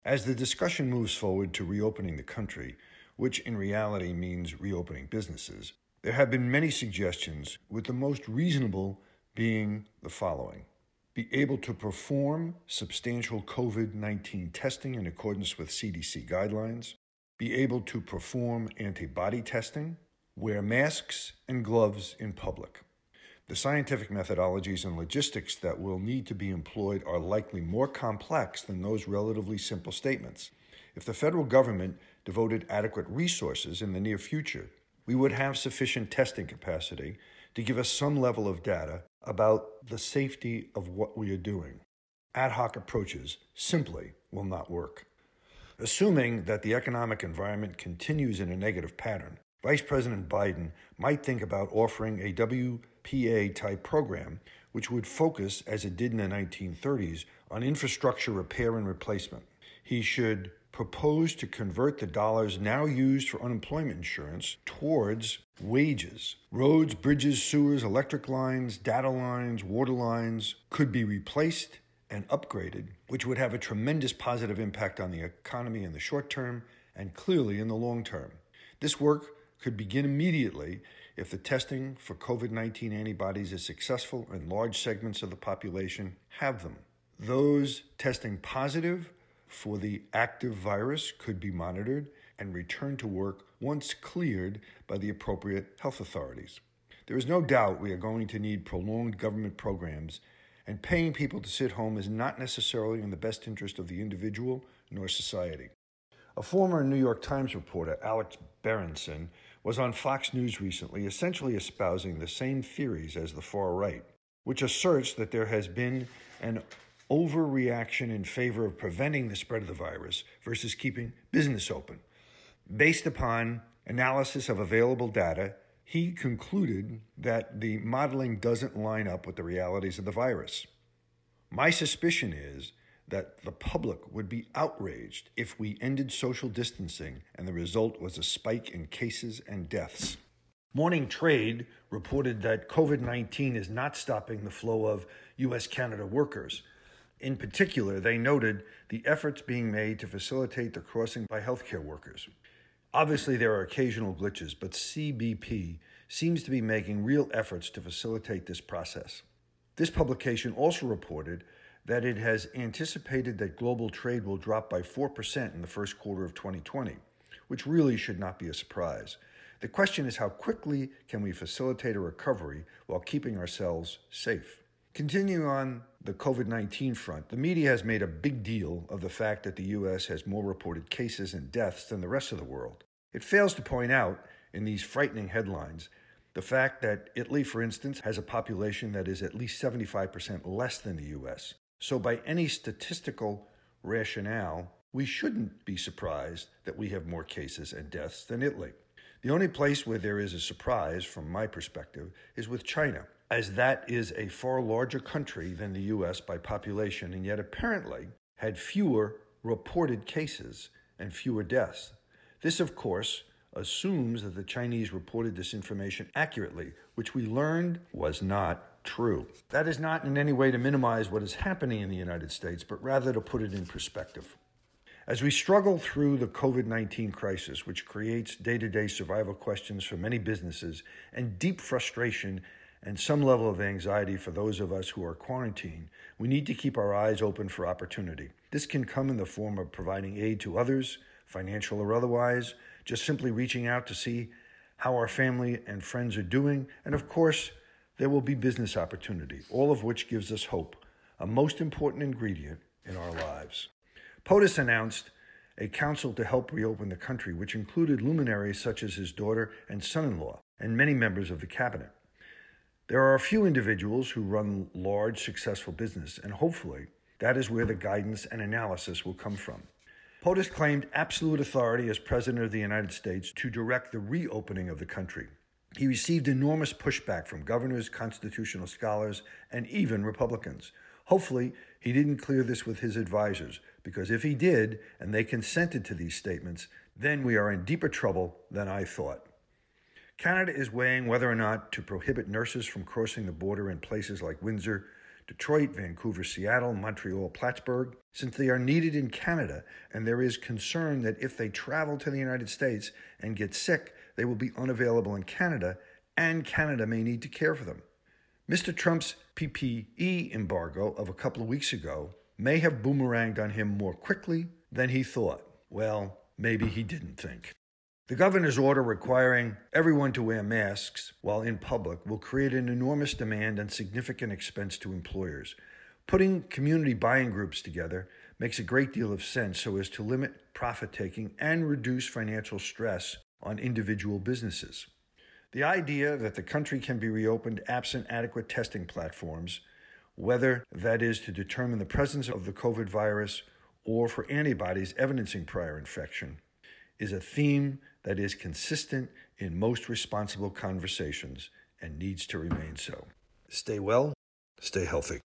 As the discussion moves forward to reopening the country, which in reality means reopening businesses, there have been many suggestions, with the most reasonable being the following: be able to perform substantial COVID-19 testing in accordance with CDC guidelines, be able to perform antibody testing, wear masks and gloves in public. The scientific methodologies and logistics that will need to be employed are likely more complex than those relatively simple statements. If the federal government devoted adequate resources in the near future, we would have sufficient testing capacity to give us some level of data about the safety of what we are doing. Ad hoc approaches simply will not work. Assuming that the economic environment continues in a negative pattern, Vice President Biden might think about offering a WPA-type program, which would focus, as it did in the 1930s, on infrastructure repair and replacement. He should propose to convert the dollars now used for unemployment insurance towards wages. Roads, bridges, sewers, electric lines, data lines, water lines could be replaced and upgraded, which would have a tremendous positive impact on the economy in the short term and clearly in the long term. This work could begin immediately if the testing for COVID-19 antibodies is successful and large segments of the population have them. Those testing positive for the active virus could be monitored and returned to work once cleared by the appropriate health authorities. There is no doubt we are going to need prolonged government programs, and paying people to sit home is not necessarily in the best interest of the individual nor society. A former New York Times reporter, Alex Berenson, was on Fox News recently, essentially espousing the same theories as the far right, which asserts that there has been an overreaction in favor of preventing the spread of the virus versus keeping business open. Based upon analysis of available data, he concluded that the modeling doesn't line up with the realities of the virus. My suspicion is that the public would be outraged if we ended social distancing and the result was a spike in cases and deaths. Morning Trade reported that COVID-19 is not stopping the flow of U.S.-Canada workers. In particular, they noted the efforts being made to facilitate the crossing by healthcare workers. Obviously, there are occasional glitches, but CBP seems to be making real efforts to facilitate this process. This publication also reported that it has anticipated that global trade will drop by 4% in the first quarter of 2020, which really should not be a surprise. The question is, how quickly can we facilitate a recovery while keeping ourselves safe? Continuing on the COVID-19 front, the media has made a big deal of the fact that the U.S. has more reported cases and deaths than the rest of the world. It fails to point out, in these frightening headlines, the fact that Italy, for instance, has a population that is at least 75% less than the U.S. So by any statistical rationale, we shouldn't be surprised that we have more cases and deaths than Italy. The only place where there is a surprise, from my perspective, is with China, as that is a far larger country than the U.S. by population, and yet apparently had fewer reported cases and fewer deaths. This, of course, assumes that the Chinese reported this information accurately, which we learned was not true. That is not in any way to minimize what is happening in the United States, but rather to put it in perspective. As we struggle through the COVID-19 crisis, which creates day-to-day survival questions for many businesses and deep frustration and some level of anxiety for those of us who are quarantined, we need to keep our eyes open for opportunity. This can come in the form of providing aid to others, financial or otherwise, just simply reaching out to see how our family and friends are doing, and of course, there will be business opportunity, all of which gives us hope, a most important ingredient in our lives. POTUS announced a council to help reopen the country, which included luminaries such as his daughter and son-in-law, and many members of the cabinet. There are a few individuals who run large, successful business, and hopefully that is where the guidance and analysis will come from. POTUS claimed absolute authority as President of the United States to direct the reopening of the country. He received enormous pushback from governors, constitutional scholars, and even Republicans. Hopefully, he didn't clear this with his advisors, because if he did, and they consented to these statements, then we are in deeper trouble than I thought. Canada is weighing whether or not to prohibit nurses from crossing the border in places like Windsor, Detroit, Vancouver, Seattle, Montreal, Plattsburgh, since they are needed in Canada, and there is concern that if they travel to the United States and get sick, they will be unavailable in Canada, and Canada may need to care for them. Mr. Trump's PPE embargo of a couple of weeks ago may have boomeranged on him more quickly than he thought. Well, maybe he didn't think. The governor's order requiring everyone to wear masks while in public will create an enormous demand and significant expense to employers. Putting community buying groups together makes a great deal of sense so as to limit profit-taking and reduce financial stress on individual businesses. The idea that the country can be reopened absent adequate testing platforms, whether that is to determine the presence of the COVID virus or for antibodies evidencing prior infection, is a theme that is consistent in most responsible conversations and needs to remain so. Stay well, stay healthy.